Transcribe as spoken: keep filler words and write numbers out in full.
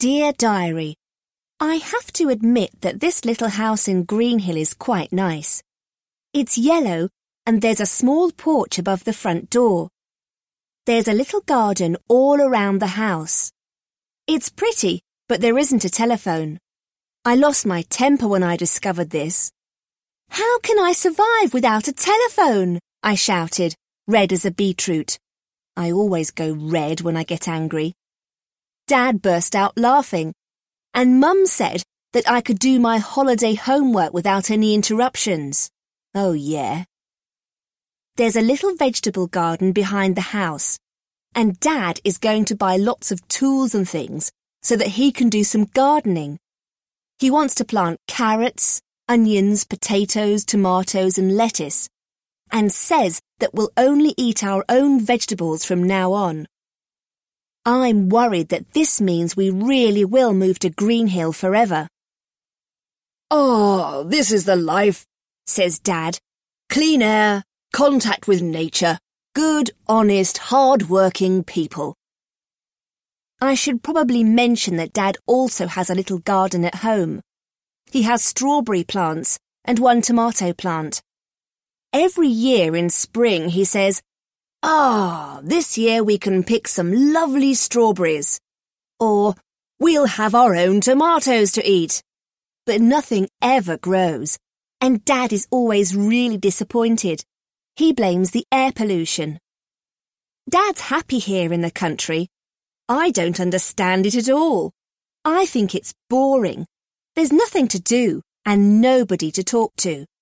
Dear Diary, I have to admit that this little house in Greenhill is quite nice. It's yellow and there's a small porch above the front door. There's a little garden all around the house. It's pretty, but there isn't a telephone. I lost my temper when I discovered this. How can I survive without a telephone? I shouted, red as a beetroot. I always go red when I get angry. Dad burst out laughing, and Mum said that I could do my holiday homework without any interruptions. Oh, yeah. There's a little vegetable garden behind the house, and Dad is going to buy lots of tools and things so that he can do some gardening. He wants to plant carrots, onions, potatoes, tomatoes and lettuce, and says that we'll only eat our own vegetables from now on. I'm worried that this means we really will move to Greenhill forever. Oh, this is the life, says Dad. Clean air, contact with nature, good, honest, hard-working people. I should probably mention that Dad also has a little garden at home. He has strawberry plants and one tomato plant. Every year in spring he says, "Ah, this year we can pick some lovely strawberries." Or, "We'll have our own tomatoes to eat." But nothing ever grows, and Dad is always really disappointed. He blames the air pollution. Dad's happy here in the country. I don't understand it at all. I think it's boring. There's nothing to do and nobody to talk to.